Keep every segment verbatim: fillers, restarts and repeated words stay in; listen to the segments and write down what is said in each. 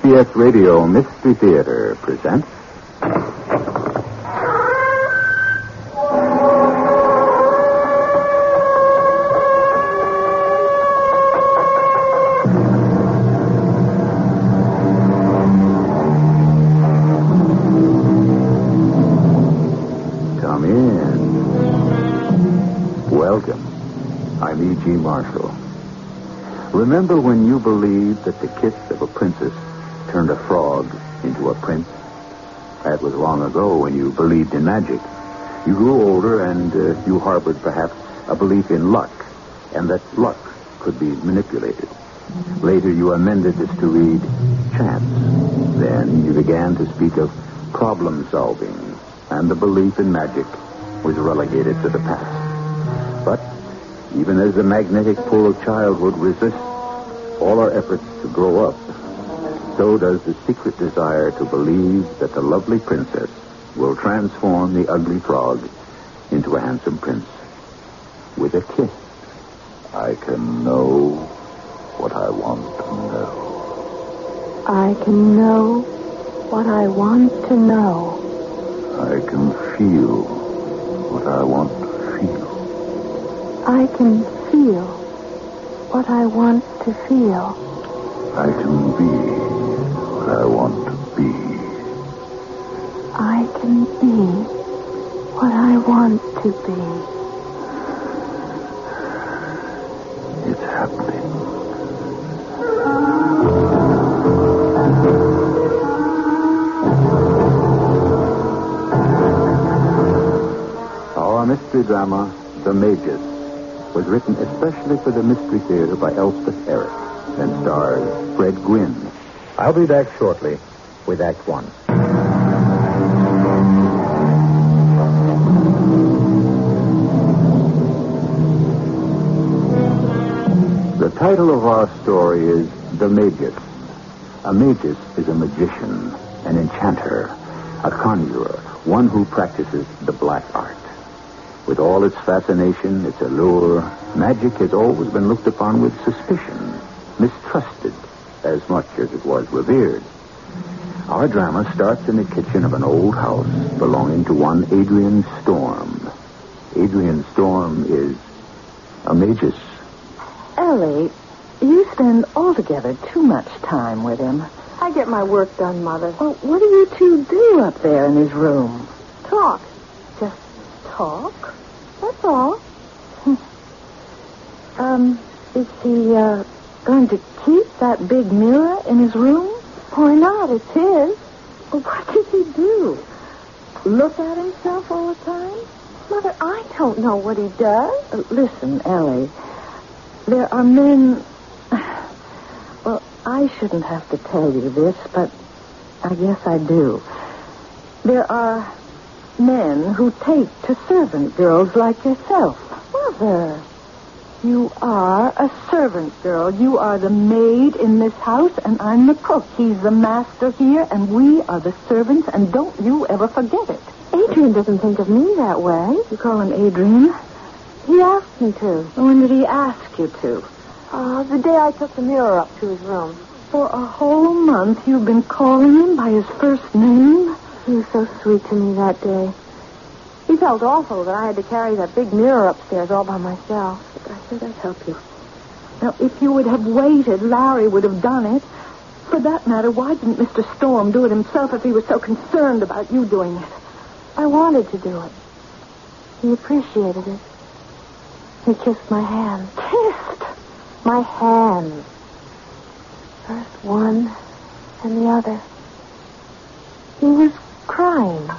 B S Radio Mystery Theater presents... Come in. Welcome. I'm E G. Marshall. Remember when you believed that the kiss of a princess turned a frog into a prince? That was long ago when you believed in magic. You grew older and uh, you harbored perhaps a belief in luck, and that luck could be manipulated. Later you amended this to read chance. Then you began to speak of problem solving, and the belief in magic was relegated to the past. But even as the magnetic pull of childhood resists all our efforts to grow up, so does the secret desire to believe that the lovely princess will transform the ugly frog into a handsome prince with a kiss. I can know what I want to know. I can know what I want to know. I can feel what I want to feel. I can feel what I want to feel. I can be what I want to be. I can be what I want to be. It's happening. Our mystery drama, The Magus, was written especially for the Mystery Theater by Elspeth Eric and stars Fred Gwynne. I'll be back shortly with Act One. The title of our story is The Magus. A magus is a magician, an enchanter, a conjurer, one who practices the black art. With all its fascination, its allure, magic has always been looked upon with suspicion, mistrusted as much as it was revered. Our drama starts in the kitchen of an old house belonging to one Adrian Storm. Adrian Storm is a magus. Ellie, you spend altogether too much time with him. I get my work done, Mother. Well, what do you two do up there in his room? Talk. Just talk? That's all. Um, is he, uh, going to keep that big mirror in his room? Why not? It's his. Well, what does he do? Look at himself all the time? Mother, I don't know what he does. Uh, listen, Ellie, there are men... Well, I shouldn't have to tell you this, but I guess I do. There are men who take to servant girls like yourself. Mother. You are a servant girl. You are the maid in this house, and I'm the cook. He's the master here, and we are the servants, and don't you ever forget it. Adrian doesn't think of me that way. You call him Adrian? He asked me to. When did he ask you to? Uh, the day I took the mirror up to his room. For a whole month you've been calling him by his first name? He was so sweet to me that day. He felt awful that I had to carry that big mirror upstairs all by myself. But I said I'd help you. Now, if you would have waited, Larry would have done it. For that matter, why didn't Mister Storm do it himself if he was so concerned about you doing it? I wanted to do it. He appreciated it. He kissed my hand. Kissed? My hand. First one and the other. He was crying.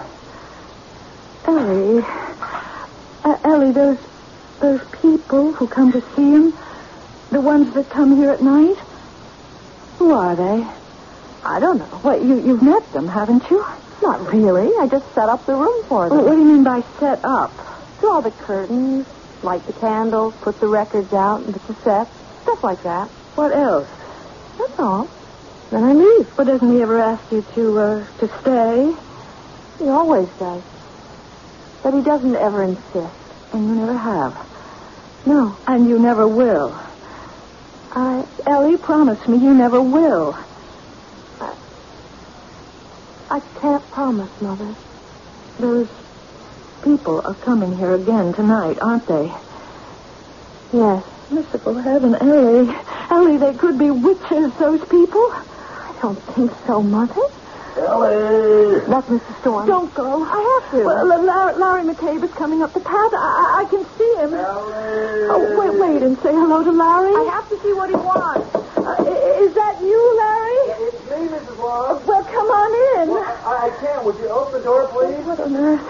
Ellie, uh, Ellie, those those people who come to see him, the ones that come here at night, who are they? I don't know. What, you, you've met them, haven't you? Not really. I just set up the room for them. Well, what do you mean by set up? Draw the curtains, light the candles, put the records out and the cassettes, stuff like that. What else? That's all. Then I leave. But doesn't he ever ask you to, uh, to stay? He always does. But he doesn't ever insist. And you never have? No. And you never will? I... Ellie, promise me you never will. I can't promise, Mother. Those people are coming here again tonight, aren't they? Yes. Merciful heaven, Ellie. Ellie, they could be witches, those people. I don't think so, Mother. Ellie! Look, Mister Storm. Don't go. I have to. Well, Larry, Larry McCabe is coming up the path. I, I, I can see him. Ellie! Oh, wait, wait and say hello to Larry. I have to see what he wants. Uh, i- is that you, Larry? It's me, Missus Wong. Well, come on in. I, I can't. Would you open the door, please? What on earth?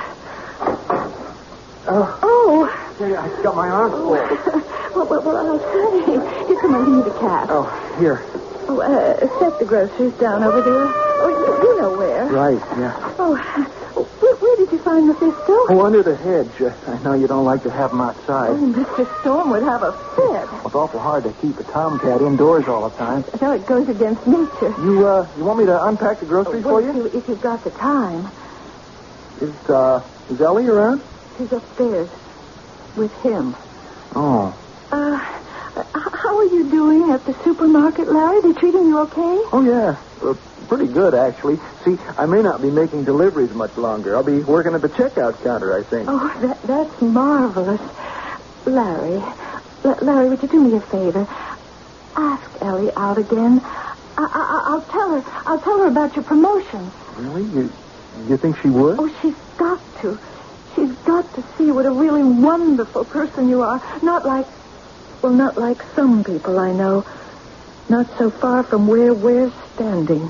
Oh, Oh. hey, I got my arms full. well, well, well, I'll say. Here, come on, give me the cat. Oh, here. Oh, uh, set the groceries down over there. Oh, you, you know where. Right, yeah. Oh, where, where did you find the pistol? Oh, under the hedge. Uh, I know you don't like to have them outside. Oh, Mister Storm would have a fit. It's awful hard to keep a tomcat indoors all the time. No, it goes against nature. You, uh, you want me to unpack the groceries Well, for if, you? you, if you've got the time. Is, uh, is Ellie around? She's upstairs with him. Oh. Uh, h- how are you doing at the supermarket, Larry? They treating you okay? Oh, yeah. Uh, pretty good, actually. See, I may not be making deliveries much longer. I'll be working at the checkout counter, I think. Oh, that, that's marvelous. Larry, L- Larry, would you do me a favor? Ask Ellie out again. I- I- I'll tell her. I'll tell her about your promotion. Really? You, you think she would? Oh, she's got to. She's got to see what a really wonderful person you are. Not like, well, not like some people I know. Not so far from where we're standing.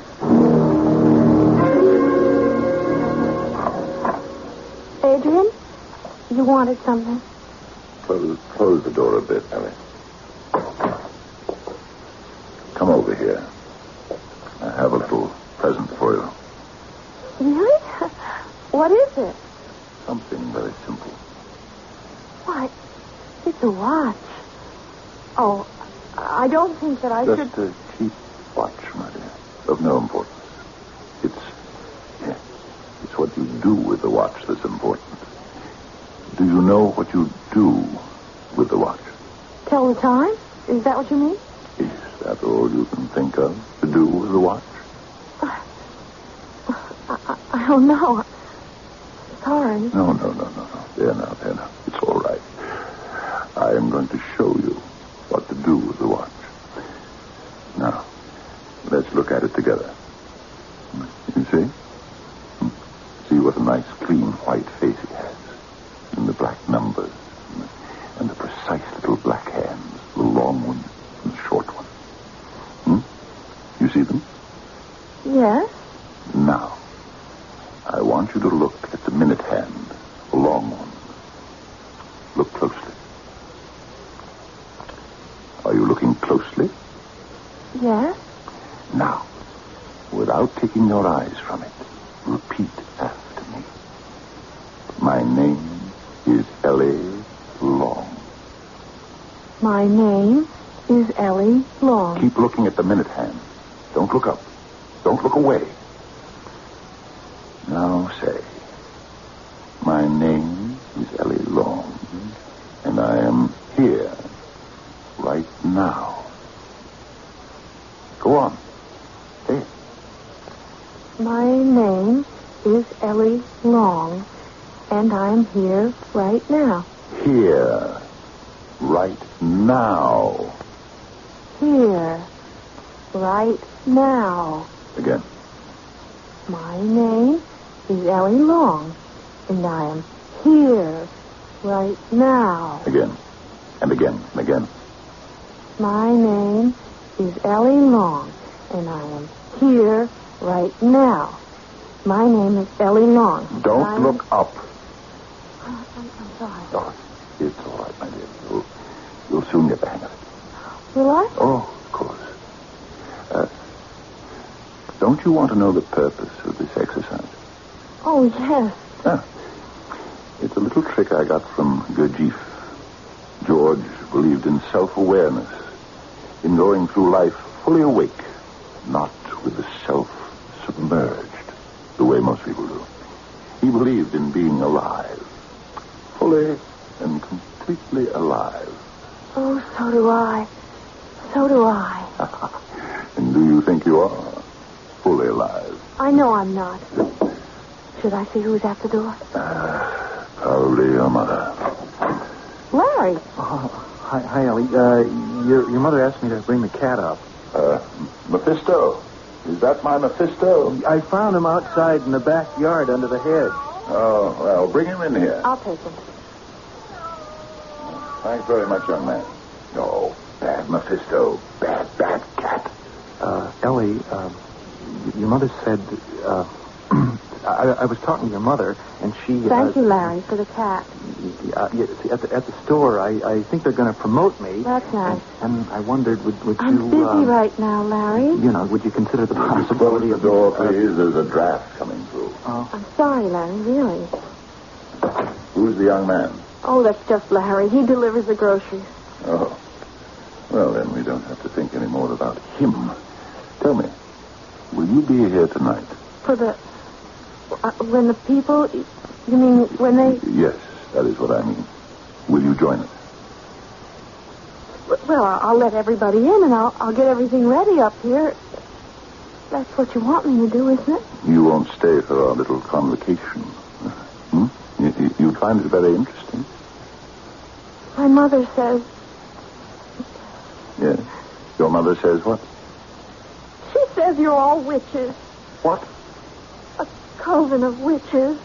Adrian, you wanted something? Close, close the door a bit, Ellie. Come over here. I have a little present for you. Really? What is it? Something very simple. Why, it's a watch. Oh, I don't think that I Just should... a cheap watch, my dear. Of no importance. It's, yeah, it's what you do with the watch that's important. Do you know what you do with the watch? Tell the time? Is that what you mean? Is that all you can think of to do with the watch? I, I, I don't know. Sorry. No, no, no, no, no. There now, there now. It's all right. I am going to show you what to do with the watch. Now, let's look at it together. You see? See what a nice, clean, white face it has. And the black numbers. And the precise little black hands. The long one and the short one. Hmm? You see them? Yes? Now, I want you to look at the minute hand, the long one. Look closely. Are you looking closely? Yes? Now, without taking your eyes from it, repeat after me. My name is Ellie Long. My name is Ellie Long. Keep looking at the minute hand. Don't look up. Don't look away. Now say, my name is Ellie Long, and I am here right now. Go on. Say it. My name is Ellie Long, and I'm here right now. Here, right now. Here, right now. Again. My name is Ellie Long, and I am here right now. Again. And again. And again. My name is Ellie Long, and I am here right now. My name is Ellie Long. Don't I'm... look up. Oh, I'm, I'm sorry. Oh, it's all right, my dear. You'll, you'll soon get the hang of it. Will I? Oh, of course. Uh, don't you want to know the purpose of this exercise? Oh, yes. Ah, it's a little trick I got from Gurdjieff. George believed in self-awareness, in going through life fully awake, not with the self submerged, the way most people do. He believed in being alive, fully and completely alive. Oh, so do I. So do I. And do you think you are? fully alive. I know I'm not. Should I see who's at the door? Uh, probably your mother. Larry. Oh, hi, hi, Ellie. Uh, your, your mother asked me to bring the cat up. Uh, Mephisto. Is that my Mephisto? I found him outside in the backyard under the hedge. Oh, well, bring him in here. I'll take him. Thanks very much, young man. No, bad Mephisto. Bad, bad cat. Uh, Ellie, uh, your mother said, uh, I, I was talking to your mother, and she... Thank uh, you, Larry, for the cat. Uh, yeah, see, at, the, at the store, I, I think they're going to promote me. That's nice. And, and I wondered, would, would I'm you... busy uh, right now, Larry. You know, would you consider the possibility Close the of... door, uh, please. There's a draft coming through. Oh. I'm sorry, Larry, really. Who's the young man? Oh, that's just Larry. He delivers the groceries. Oh. Well, then we don't have to think any more about him. Tell me, will you be here tonight? For the... Uh, when the people... You mean when they... Yes, that is what I mean. Will you join us? Well, I'll, I'll let everybody in, and I'll, I'll get everything ready up here. That's what you want me to do, isn't it? You won't stay for our little convocation. Hmm? You, you, you find it very interesting? My mother says... Yes. Your mother says what? She says you're all witches. What? A coven of witches.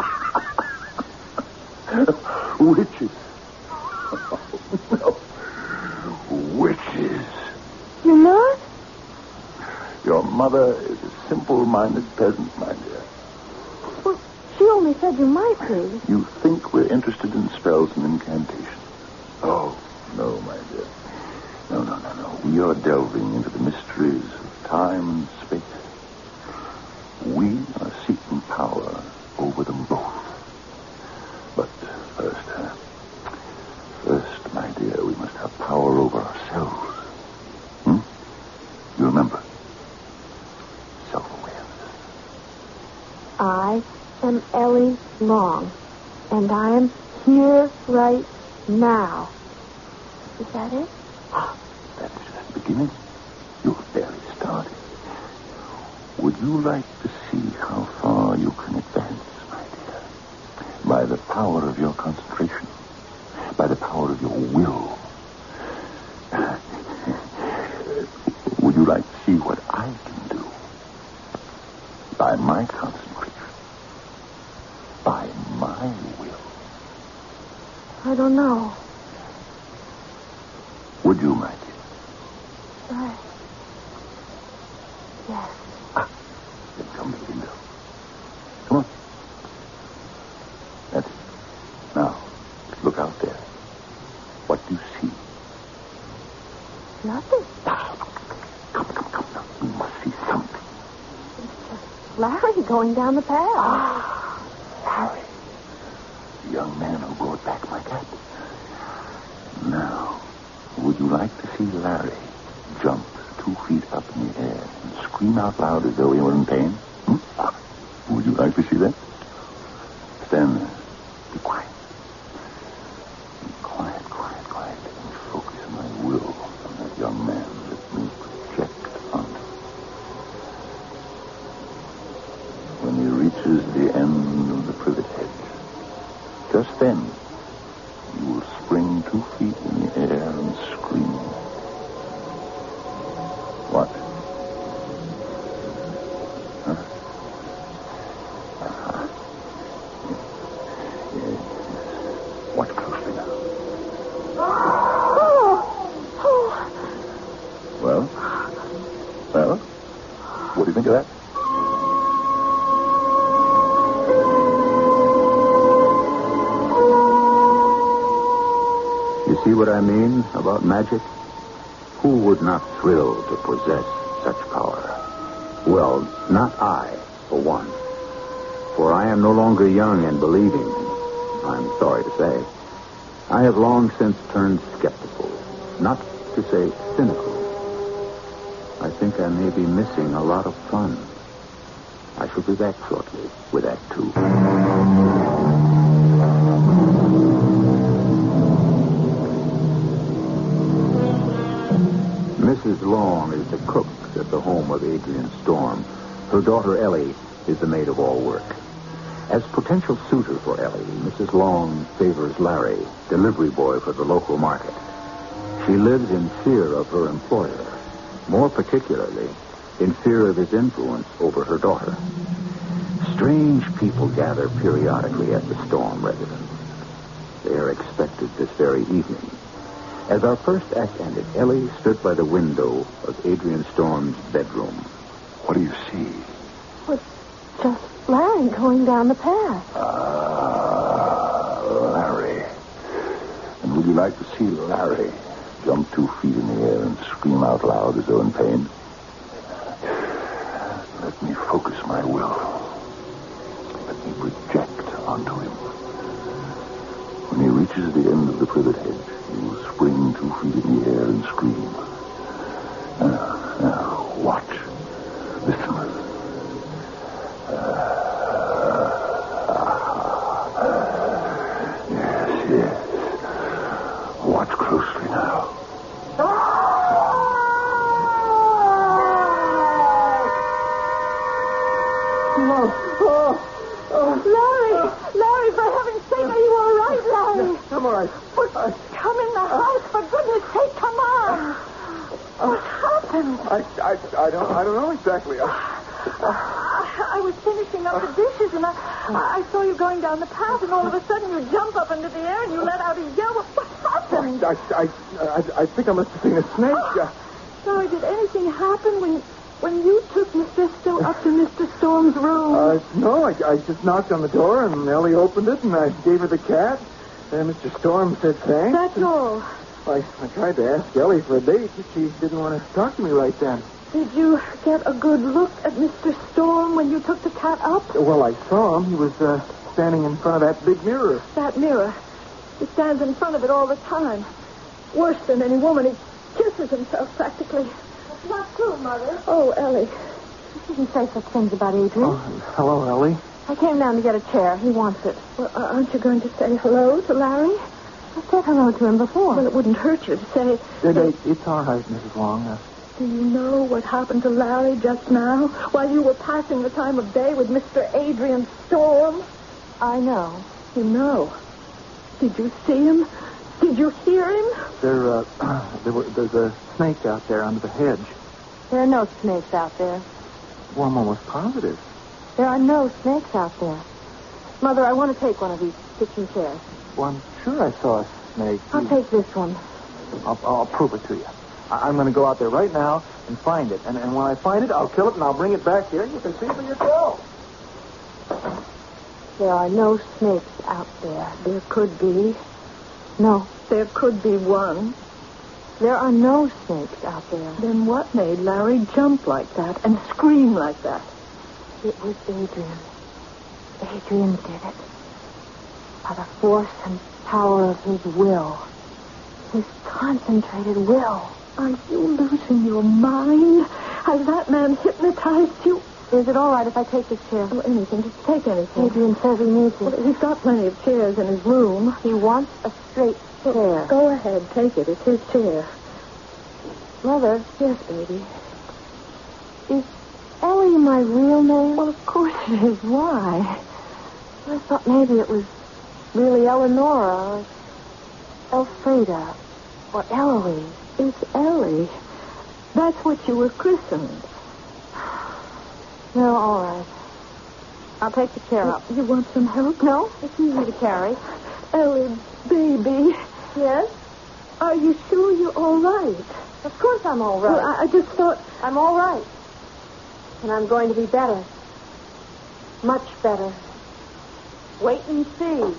Witches. No. Witches. You're not? Your mother is a simple-minded peasant, my dear. Well, she only said you might be. You think we're interested in spells and incantations. Oh, no, my dear. No, no, no, no. We are delving into the mysteries of time and space. We are seeking power over them both. But first, uh, first, my dear, we must have power over ourselves. Hmm? You remember? Self-awareness. I am Ellie Long, and I am here right now. Is that it? That's just the beginning. You're barely started. Would you like to see how far you can advance, my dear? By the power of your concentration. By the power of your will. Would you like to see what I can do? By my concentration. By my will. I don't know. Would you, my dear? Right. Yes. Ah, then come to the window. Come on. That's it. Now, look out there. What do you see? Nothing. Ah, come, come, come, come. We must see something. Larry going down the path. Ah, Harry. The young man who brought back my cat. Now, would you like to see Larry jump two feet up in the air and scream out loud as though he were in pain? Hmm? Ah, would you like to see that? Stand there. Be quiet. Be quiet, quiet, quiet. And focus my will on that young man. Let me project onto. When he reaches the end of the privet hedge, just then, you will spring two feet in the air and scream. What? Huh? Uh-huh. Yes. Watch closely now. Oh! Oh! Well? Well? What do you think of that? See what I mean about magic? Who would not thrill to possess such power? Well, not I, for one. For I am no longer young and believing, I'm sorry to say. I have long since turned skeptical, not to say cynical. I think I may be missing a lot of fun. I shall be back shortly with Act Two. Missus Long is the cook at the home of Adrian Storm, Her daughter, Ellie, is the maid of all work. As potential suitor for Ellie, Missus Long favors Larry, delivery boy for the local market. She lives in fear of her employer, more particularly in fear of his influence over her daughter. Strange people gather periodically at the Storm residence. They are expected this very evening. As our first act ended, Ellie stood by the window of Adrian Storm's bedroom. What do you see? Well, just Larry going down the path. Ah, Larry. And would you like to see Larry jump two feet in the air and scream out loud as though in pain? Let me focus my will. Let me project onto him. When he reaches the end of the privet hedge, he will spring two feet in the air and scream. Now, now, watch. Listen. Uh, yes, yes. Watch closely now. Larry! Larry, for heaven's sake, are you all right, Larry? I'm all right. But come in the house, for goodness sake, come on! What happened? I, I, I don't, I don't know exactly. I, I, I was finishing up the dishes, and I, I saw you going down the path, and all of a sudden you jump up into the air and you let out a yell. What happened? I, I, I, I think I must have seen a snake. Uh, Larry, did anything happen when when you took Mister Sto- up to Mister Storm's room? Uh, no, I, I just knocked on the door, and Ellie opened it, and I gave her the cat. And Mister Storm said thanks. That's all. I, I tried to ask Ellie for a date, but she didn't want to talk to me right then. Did you get a good look at Mister Storm when you took the cat up? Well, I saw him. He was uh, standing in front of that big mirror. That mirror. He stands in front of it all the time. Worse than any woman. He kisses himself practically. It's not true, Mother. Oh, Ellie. You shouldn't say such things about Adrian. Oh, hello, Ellie. I came down to get a chair. He wants it. Well, uh, aren't you going to say hello to Larry? I said hello to him before. Well, it wouldn't hurt you to say... It, it, it's all right, Missus Long. Uh, Do you know what happened to Larry just now while you were passing the time of day with Mister Adrian Storm? I know. You know. Did you see him? Did you hear him? there, uh, there were, there's a snake out there under the hedge. There are no snakes out there. Well, I'm almost positive. There are no snakes out there. Mother, I want to take one of these kitchen chairs. Well, I'm sure I saw a snake. I'll take this one. I'll, I'll prove it to you. I, I'm going to go out there right now and find it. And, and when I find it, I'll kill it and I'll bring it back here. You can see for yourself. There are no snakes out there. There could be. No, there could be one. There are no snakes out there. Then what made Larry jump like that and scream like that? It was Adrian. Adrian did it. By the force and power of his will. His concentrated will. Are you losing your mind? Has that man hypnotized you? Is it all right if I take this chair? Oh, anything. Just take anything. Adrian says he needs it. Well, he's got plenty of chairs in his room. He wants a straight chair. Go ahead. Take it. It's his chair. Mother? Yes, baby. Is Ellie my real name? Well, of course it is. Why? I thought maybe it was really Eleonora or Elfrida or Eloise. It's Ellie. That's what you were christened. No, all right. I'll take the chair up. You want some help? No, it's easy to carry. Ellie, baby. Yes? Are you sure you're all right? Of course I'm all right. Well, I, I just thought... I'm all right. And I'm going to be better. Much better. Wait and see.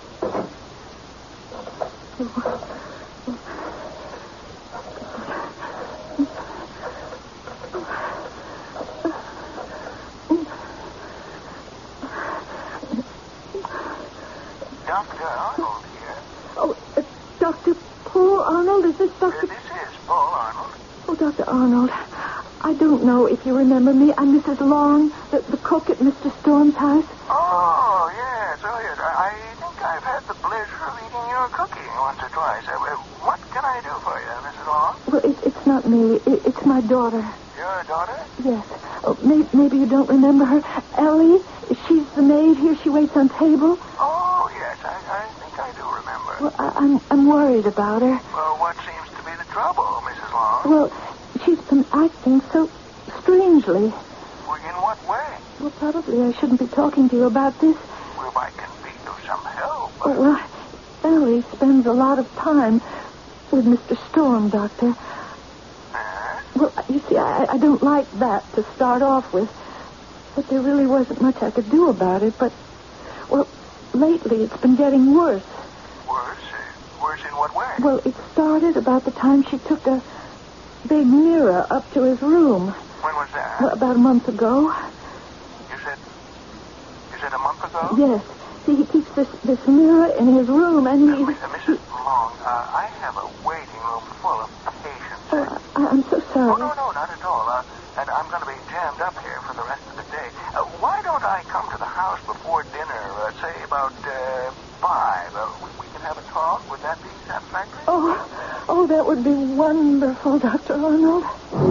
Doctor Arnold here. Oh, uh, Doctor Paul Arnold? Is this Doctor... Uh, this is Paul Arnold. Oh, Doctor Arnold, I don't know if you remember me. I'm Missus Long, the, the cook at Mister Storm's house. Oh, yes, oh, yes. I, I think I've had the pleasure of eating your cooking once or twice. Uh, uh, what can I do for you, Missus Long? Well, it, it's not me. It, it's my daughter. Your daughter? Yes. Oh, may, maybe you don't remember her. Ellie, she's the maid here. She waits on table. Oh, yes, I, I think I do remember. Well, I, I'm I'm worried about her. Well, what seems to be the trouble, Missus Long? Well, she's been acting so strangely. Well, in what way? Well, probably I shouldn't be talking to you about this. Well, if I can be of some help. Oh, well, Ellie spends a lot of time with Mister Storm, Doctor. Huh? Well, you see, I, I don't like that to start off with. But there really wasn't much I could do about it. But, well, lately it's been getting worse. Worse? Uh, worse in what way? Well, it started about the time she took a big mirror up to his room. When was that? Well, about a month ago. You said... You said a month ago? Yes. See, he keeps this, this mirror in his room, and Uh, he... uh, Missus Long, uh, I have a waiting room full of patients. Oh, I, I'm so Oh, sorry. no, no, not at all. Uh, and I'm going to be jammed up here for the rest of the day. Uh, why don't I come to the house before dinner, uh, say about uh, five? Uh, we, we can have a talk. Would that be satisfactory? Oh, oh, that would be wonderful, Doctor Arnold.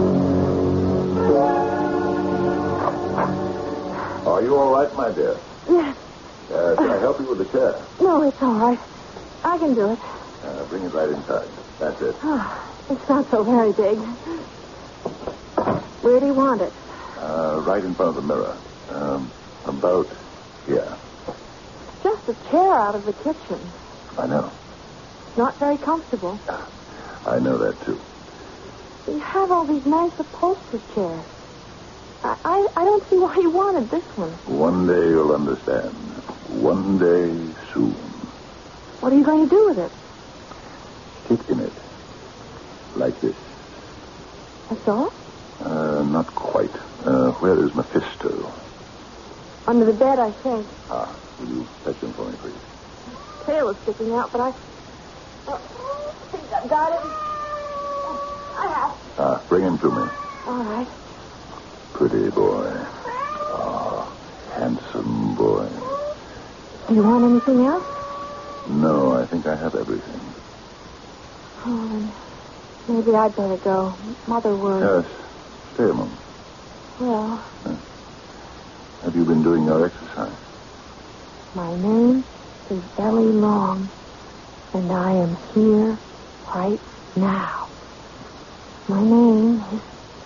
Are you all right, my dear? Yes. Uh, can I help you with the chair? No, it's all right. I can do it. Uh, bring it right inside. That's it. Oh, it's not so very big. Where do you want it? Uh, right in front of the mirror. Um, about here. Just a chair out of the kitchen. I know. Not very comfortable. I know that, too. You have all these nice upholstered chairs. I, I, I don't see why you wanted this one. One day you'll understand. One day soon. What are you going to do with it? Sit in it. Like this. That's all? Uh, not quite. Uh, where is Mephisto? Under the bed, I think. Ah, will you fetch him for me, please? Tail is sticking out, but I... Oh, I think I've got it. Oh, I have. Ah, bring him to me. All right. Pretty boy. Ah, handsome boy. Do you want anything else? No, I think I have everything. Oh, then maybe I'd better go. Mother worries. Yes. Stay a moment. Well, Have you been doing your exercise? my name is Ellie Long, and I am here right now. My name is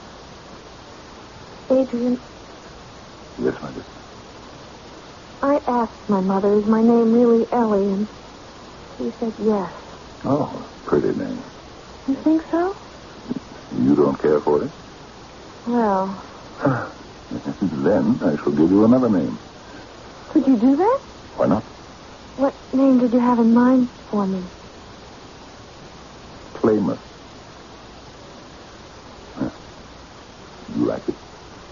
Adrian. Yes, my dear. I asked my mother, is my name really Ellie? And she said yes. Oh, pretty name. You think so? You don't care for it? Well, Then I shall give you another name. could you do that? Why not? What name did you have in mind for me? Plymouth. Huh. You like it?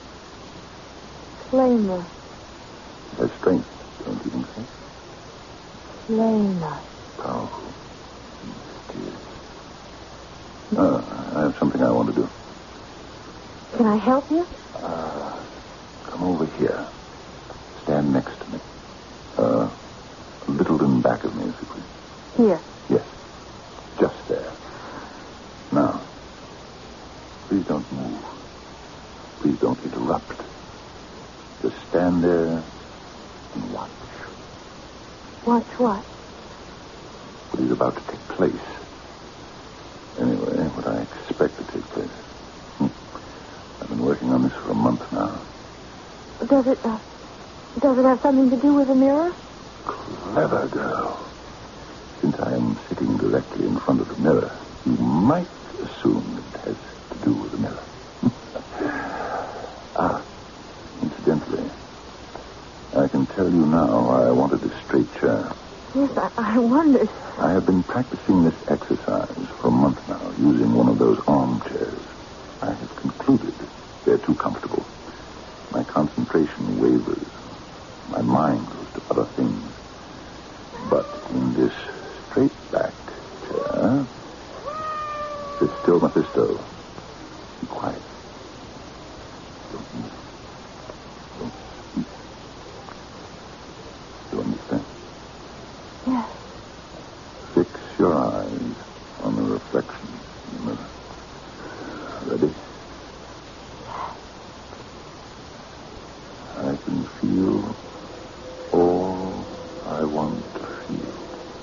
Flamer. Has strength, don't you think so? Flamer. Powerful. Mysterious. Uh, I have something I want to do. Can I help you? Uh, come over here. Stand next to me. Uh, a little in back of me, if you please. Here. Yes. Just there. Now, please don't move. Please don't interrupt. Just stand there and watch. Watch what? What is about to take place. Anyway, what I expect to take place. Hmm. I've been working on this for a month now. Does it, uh, does it have something to do with the mirror? Clever girl. Since I am sitting directly in front of the mirror, you might assume it has to do with the mirror. Ah, incidentally, I can tell you now why I wanted a straight chair. Yes, I, I wondered. I have been practicing this exercise for a month now, using one of those armchairs. I have concluded they're too comfortable. My concentration wavers. My mind goes to other things. But in this straight-backed chair, sit still, Mephisto. Be quiet. Don't move. Don't speak. You understand? Yes. Fix your eyes on the reflection in the mirror. Ready? can feel all I want to feel.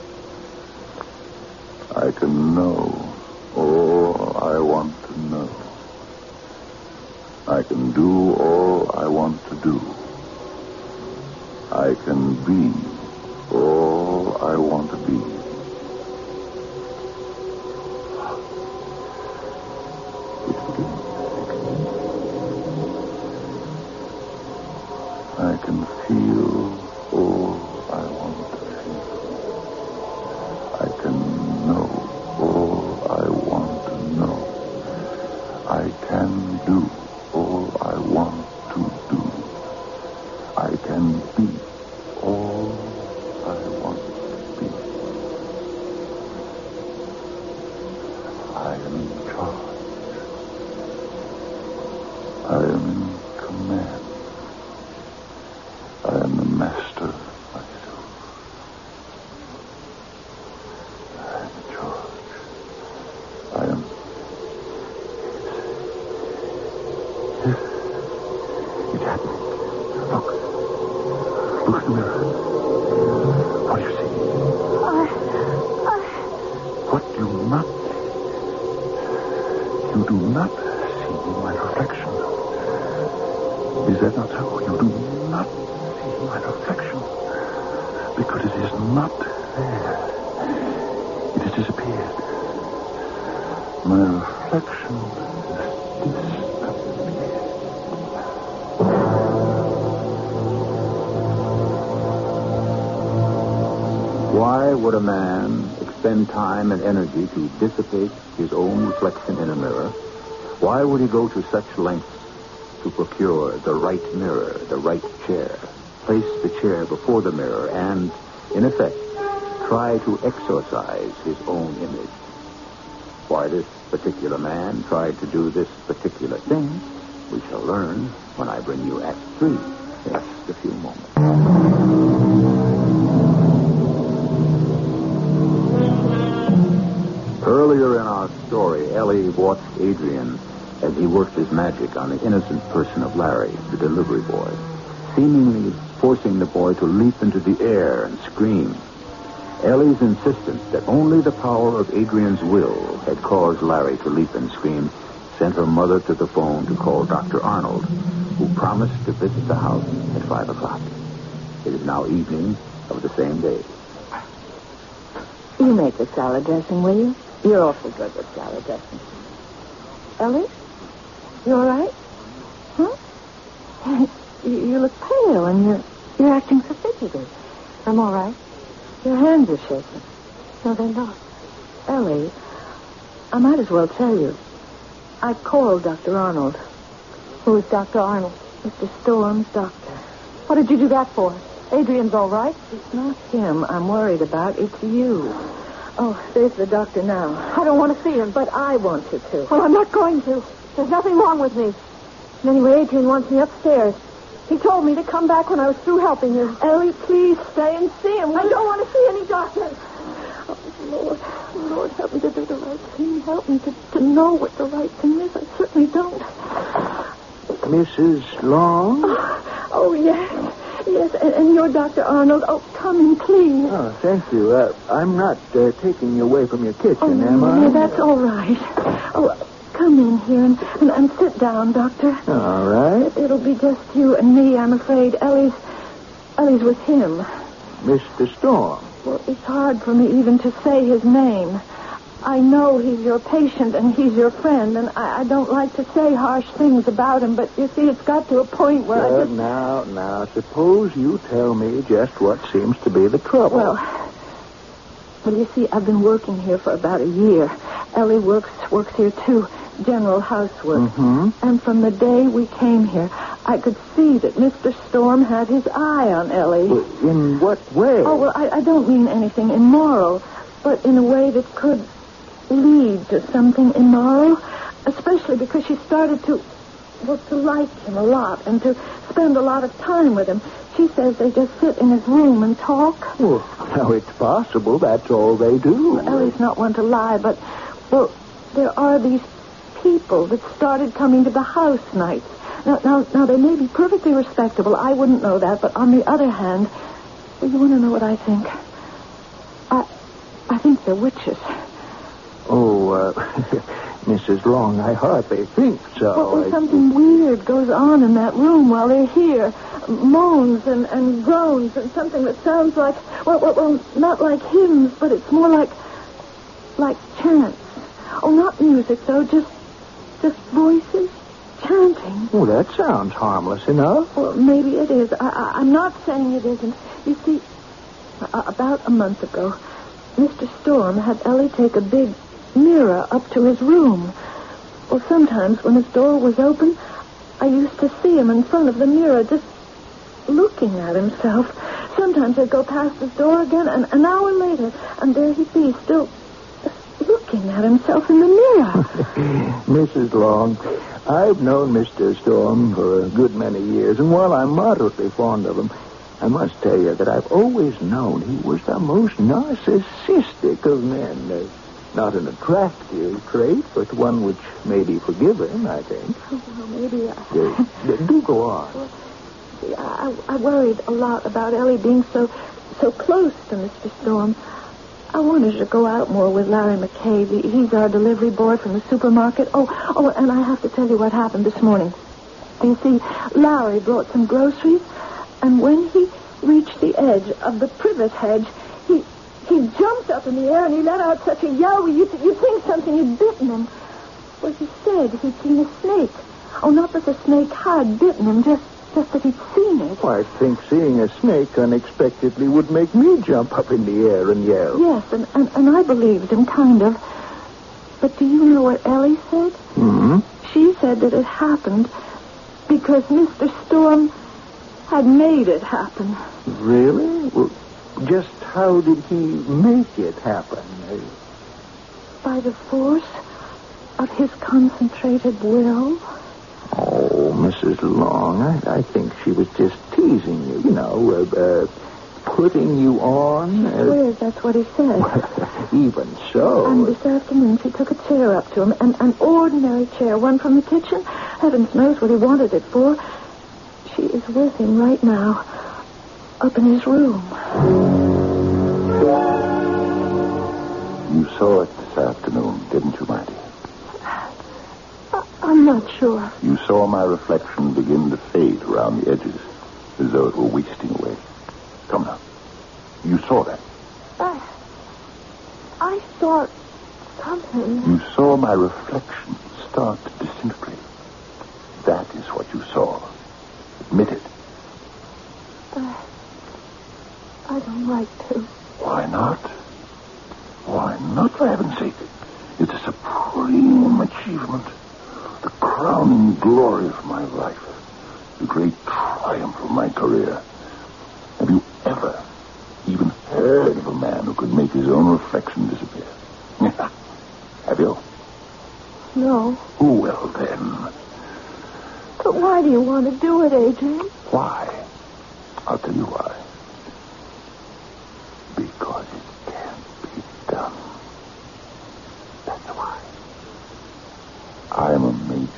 I can know all I want to know. I can do all I want to do. I can be all I want to be. I can feel all I want to feel. I can know all I want to know. I can do all I want to do. I can be all I want to be. I am in charge. I am in command. I am the master of myself. I am in charge. I am... It's happening. Look. Look at the mirror. What do you see? I... I... What do you not see? You do not see my reflection. Is that not so? You do not see my reflection. Because it is not there. It has disappeared. My reflection has disappeared. Why would a man expend time and energy to dissipate his own reflection in a mirror? Why would he go to such lengths to procure the right mirror, the right chair, place the chair before the mirror, and, in effect, try to exorcise his own image? Why this particular man tried to do this particular thing, we shall learn when I bring you Act Three in just a few moments. Earlier in our story, Ellie watched Adrian as he worked his magic on the innocent person of Larry, the delivery boy, seemingly forcing the boy to leap into the air and scream. Ellie's insistence that only the power of Adrian's will had caused Larry to leap and scream sent her mother to the phone to call Doctor Arnold, who promised to visit the house at five o'clock. It is now evening of the same day. You make the salad dressing, will you? You're awful good with salad dressing. Ellie? You all right? Huh? you, you look pale and you're, you're acting so fidgety. I'm all right. Your hands are shaking. No, they're not. Ellie, I might as well tell you. I called Doctor Arnold. Who is Doctor Arnold? Mister Storm's doctor. What did you do that for? Adrian's all right. It's not him I'm worried about. It's you. Oh, there's the doctor now. I don't want to see him. But I want you to. Well, I'm not going to. There's nothing wrong with me. And anyway, Adrian wants me upstairs. He told me to come back when I was through helping you. Ellie, please stay and see him. I don't want to see any doctors. Oh, Lord, Lord, help me to do the right thing. Help me to, to know what the right thing is. I certainly don't. Missus Long? Oh, oh yes. Yes, and, and you're Doctor Arnold. Oh, come in, please. Oh, thank you. Uh, I'm not uh, taking you away from your kitchen, oh, am I? No, that's all right. Oh, come in here and, and, and sit down, Doctor. All right. It'll be just you and me, I'm afraid. Ellie's, Ellie's with him. Mister Storm. Well, it's hard for me even to say his name. I know he's your patient and he's your friend, and I, I don't like to say harsh things about him, but you see, it's got to a point where Uh, I just... now, now, suppose you tell me just what seems to be the trouble. Well, well, you see, I've been working here for about a year. Ellie works works here, too, general housework. Mm-hmm. And from the day we came here, I could see that Mister Storm had his eye on Ellie. Well, in what way? Oh, well, I, I don't mean anything immoral, but in a way that could lead to something immoral, especially because she started to, well, to like him a lot and to spend a lot of time with him. She says they just sit in his room and talk. Well, now, it's possible that's all they do. Well, Ellie's not one to lie, but, well, there are these people that started coming to the house nights. Now, now, now, they may be perfectly respectable. I wouldn't know that. But on the other hand, well, you want to know what I think? I, I think they're witches. Oh, uh, Missus Long, I hardly think so. Well, well I- something weird goes on in that room while they're here. Moans and, and groans and something that sounds like, well, well, well, not like hymns, but it's more like, like chants. Oh, not music, though, just, just voices chanting. Oh, that sounds harmless enough. Well, maybe it is. I, I, I'm not saying it isn't. You see, a- about a month ago, Mister Storm had Ellie take a big mirror up to his room. Well, sometimes when his door was open, I used to see him in front of the mirror just looking at himself. Sometimes I'd go past his door again, and an hour later, and there he'd be, still looking at himself in the mirror. Missus Long, I've known Mister Storm for a good many years, and while I'm moderately fond of him, I must tell you that I've always known he was the most narcissistic of men. Uh, not an attractive trait, but one which may be forgiven, I think. Oh, well, maybe I... Uh, do go on. See, I, I worried a lot about Ellie being so so close to Mister Storm. I wanted her to go out more with Larry McCabe. He- He's our delivery boy from the supermarket. Oh, oh, and I have to tell you what happened this morning. You see, Larry brought some groceries, and when he reached the edge of the privet hedge, he he jumped up in the air and he let out such a yell, you'd, you'd think something had bitten him. Well, he said he'd seen a snake. Oh, not that the snake had bitten him, just, just that he'd seen it. I think seeing a snake unexpectedly would make me jump up in the air and yell. Yes, and, and, and I believed him, kind of. But do you know what Ellie said? Hmm? She said that it happened because Mister Storm had made it happen. Really? Well, just how did he make it happen? Uh, By the force of his concentrated will. Oh, Missus Long, I, I think she was just teasing you, you know, uh, uh, putting you on. Uh, Swears that's what he said. even so. And this afternoon she took a chair up to him, an, an ordinary chair, one from the kitchen. Heavens knows what he wanted it for. She is with him right now, up in his room. You saw it this afternoon, didn't you, my dear? I, I'm not sure. You saw my reflection begin to fade around the edges, as though it were wasting away. Come now. You saw that. I, I saw something. You saw my reflection start to disintegrate. That is what you saw. Admit it. Uh, I don't like to. Why not? Why not, for heaven's sake? It's a supreme achievement. The crowning glory of my life. The great triumph of my career. Have you ever even heard of a man who could make his own reflection disappear? Have you? No. Well, then. But why do you want to do it, Adrian? Why? I'll tell you why. Because it can't be done. That's why. I am a magus.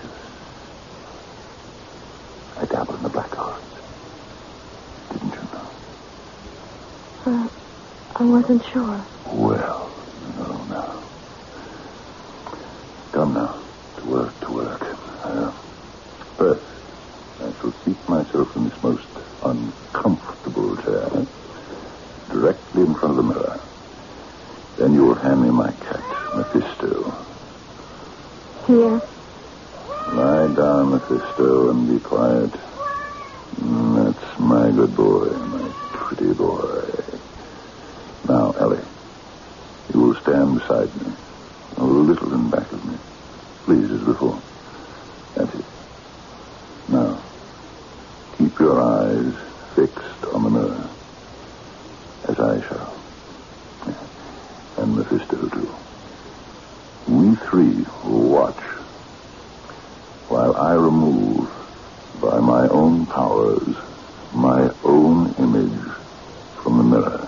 I dabble in the black arts. Didn't you know? Uh, I wasn't sure. Well, no, no. Come now. To work, to work. Uh, first, I shall seat myself in this most uncomfortable chair, directly in front of the mirror. Then you will hand me my cat, Mephisto. Here. Lie down, Mephisto, and be quiet. Mm, That's my good boy, my pretty boy. Now, Ellie, you will stand beside me, a little in back of me. Please, as before. That's it. Now, keep your eyes fixed on the mirror, as I shall. And Mephisto, too. We three will watch while I remove, by my own powers, my own image from the mirror.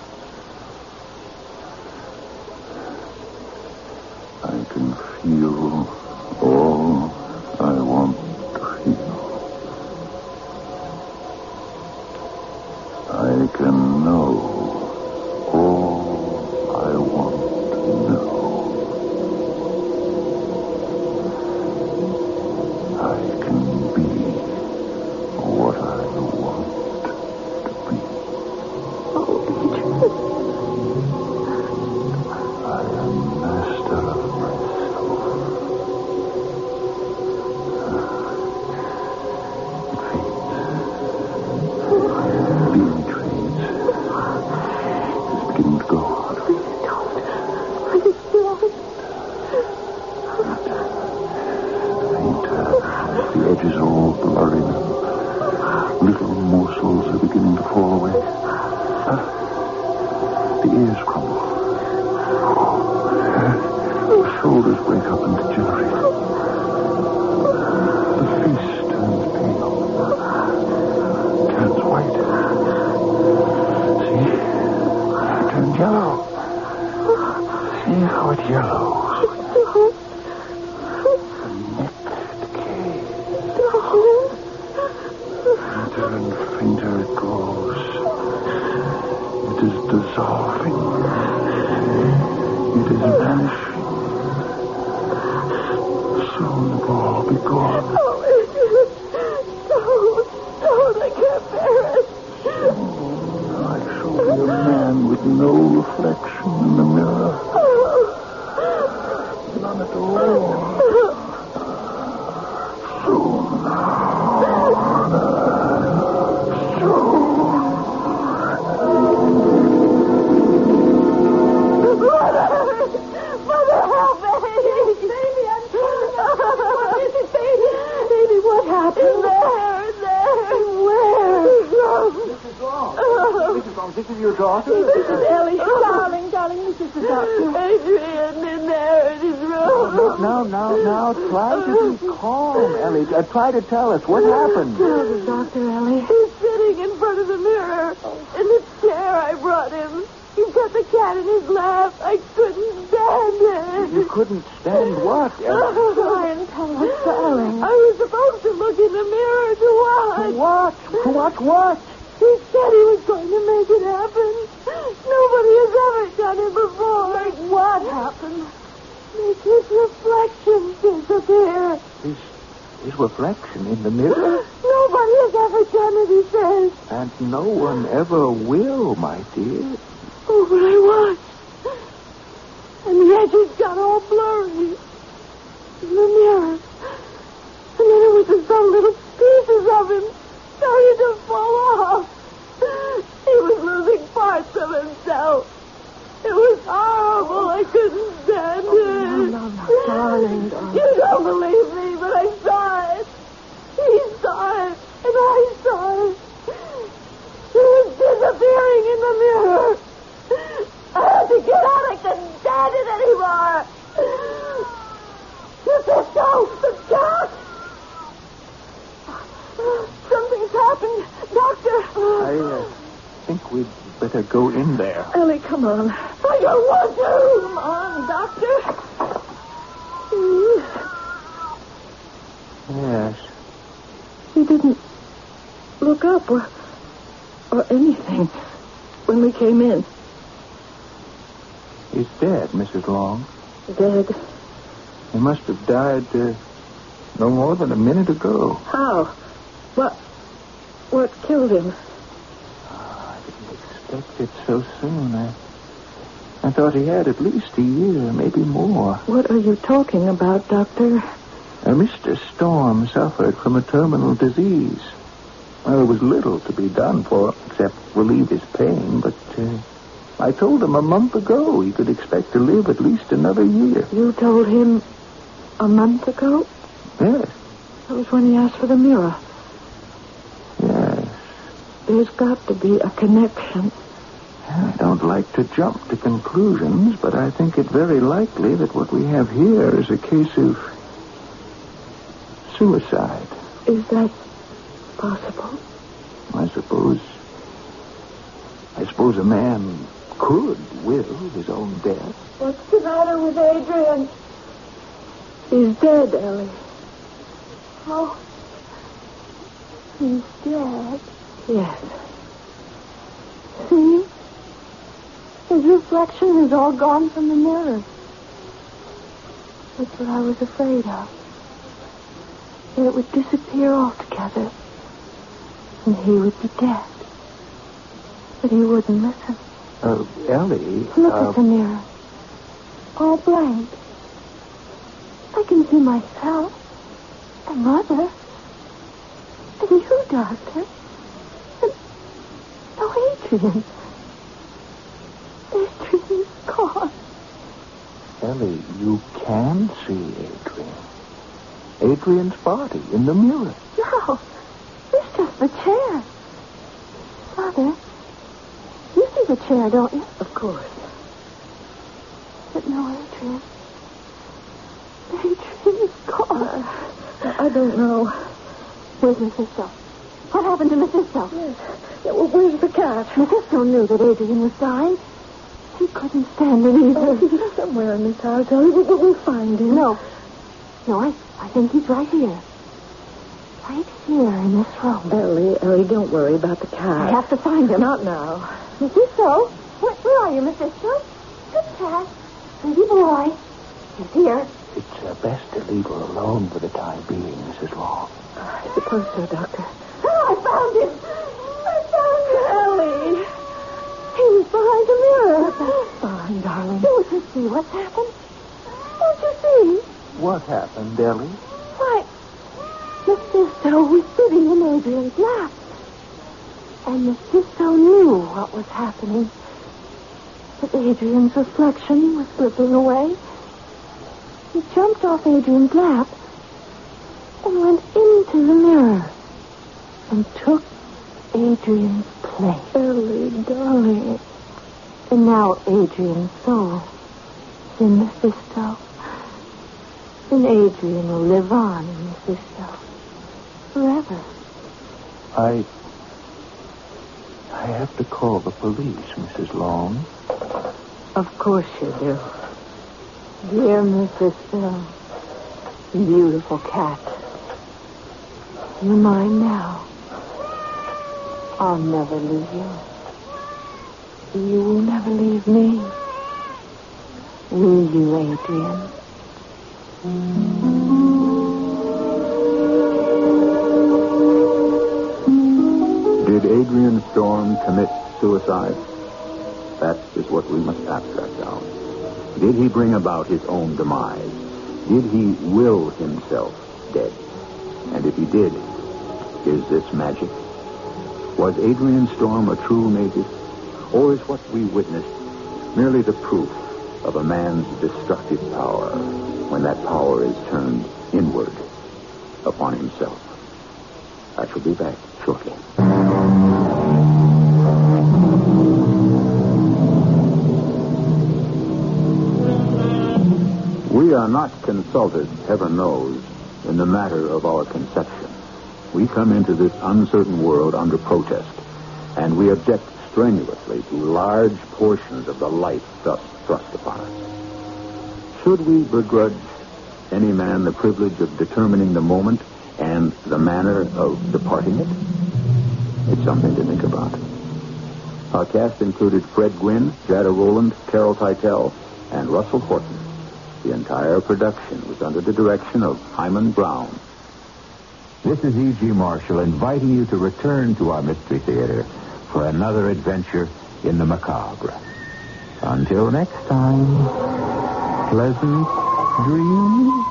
I can feel all I want to feel. I can know all I want to know. I can be what I want to be. Oh, Adrian. I am master of myself. Being trained. It's beginning to go. Please don't. Please don't. Fainter. The edges are all blurry now. Little morsels are beginning to fall away. Ah, the ears crumble. The shoulders break up and degenerate. The face turns pale. Turns white. See? It turns yellow. See how it yellows. The neck decays. Fainter and fainter it grows. It is dissolving. It is vanishing. Soon it will all be gone. Oh, Adrian. Don't. Don't. I can't bear it. I shall be a man with no reflection in the mirror. None at all. Soon. Mother, help me! Baby, I'm coming. What is it, baby? Baby, what happened? There, there. Where? Missus Long. Missus Long, this is your daughter? This is Ellie. Darling, darling, this is the doctor. Adrian, in there in his room. Now, now, now, try to be calm, Ellie. Uh, try to tell us what happened. Tell the doctor, Ellie. He's sitting in front of the mirror in the chair I brought him. He's got the cat in his lap. I couldn't stand it. You couldn't stand what, Ellie? Try and tell us, darling. I was supposed to look in the mirror to watch. What? To watch what? He said he was going to make it happen. Nobody has ever done it before. Like what happened? Make his reflection disappear. His, his reflection in the mirror? Nobody has ever done it, he says. And no one ever will, my dear. Oh, but I watched. And the edges got all blurry in the mirror. And then it was as though little pieces of him started to fall off. He was losing parts of himself. It was horrible. I couldn't stand it. No, no, no, darling, darling. You don't believe me, but I saw it. He saw it, and I saw it. He was disappearing in the mirror. I had to get out. I couldn't stand it anymore. The pistol, the cat. Something's happened, Doctor. I uh, think we'd better go in there. Ellie, come on. I don't want to. Come on, Doctor. Yes. He didn't look up or, or anything when we came in. He's dead, Missus Long. Dead. He must have died uh, no more than a minute ago. How? What? What killed him? Oh, I didn't expect it so soon. I, I thought he had at least a year, maybe more. What are you talking about, Doctor? Uh, Mister Storm suffered from a terminal disease. Well, there was little to be done for him except relieve his pain, but uh, I told him a month ago he could expect to live at least another year. You told him a month ago? Yes. That was when he asked for the mirror. Yes. There's got to be a connection. I don't like to jump to conclusions, but I think it very likely that what we have here is a case of suicide. Is that possible? I suppose... I suppose a man could will his own death. What's the matter with Adrian? He's dead, Ellie. Oh. He's dead? Yes. His reflection is all gone from the mirror. That's what I was afraid of. That it would disappear altogether. And he would be dead. But he wouldn't listen. Uh, Ellie... Look uh, at the mirror. All blank. I can see myself. And Mother. And you, Doctor. And... Oh, Adrian. Adrian's gone. Ellie, you can see Adrian. Adrian's body in the mirror. No. It's just the chair. Mother, you see the chair, don't you? Of course. But no Adrian. Adrian is gone. I don't know. Where's Mephisto? What happened to Mephisto? Yes. Yeah, well, where's the cat? Mephisto knew that Adrian was dying. He couldn't stand it either. Oh, he's somewhere in this house, Ellie. We'll, we'll find him. No. No, I, I think he's right here. Right here in this room. Ellie, Ellie, don't worry about the cat. I have to find him. Not now. Mephisto? Where, where are you, Mephisto? Good cat. Pretty boy. He's here. It's uh, best to leave her alone for the time being, Missus Long. I suppose so, Doctor. Oh, I found him. I found him. Ellie. He was behind the mirror. That's fine, darling. Don't you see what's happened? Don't you see? What happened, Ellie? Why, Mephisto was sitting in Adrian's lap. And Mephisto knew what was happening. That Adrian's reflection was slipping away. He jumped off Adrian's lap and went into the mirror and took Adrian's place. Ellie, darling. And now Adrian's soul is in Mephisto. And Adrian will live on in Mephisto forever. I... I have to call the police, Missus Long. Of course you do. Dear Mephisto, beautiful cat, you're mine now. I'll never leave you. You will never leave me. Will you, Adrian? Did Adrian Storm commit suicide? That is what we must abstract down. Did he bring about his own demise? Did he will himself dead? And if he did, is this magic? Was Adrian Storm a true native? Or is what we witnessed merely the proof of a man's destructive power when that power is turned inward upon himself? I shall be back shortly. We are not consulted, heaven knows, in the matter of our conception. We come into this uncertain world under protest, and we object strenuously to large portions of the light thus thrust upon us. Should we begrudge any man the privilege of determining the moment and the manner of departing it? It's something to think about. Our cast included Fred Gwynn, Jada Rowland, Carol Teitel, and Russell Horton. The entire production was under the direction of Hyman Brown. This is E G. Marshall inviting you to return to our Mystery Theater for another adventure in the macabre. Until next time, pleasant dreams.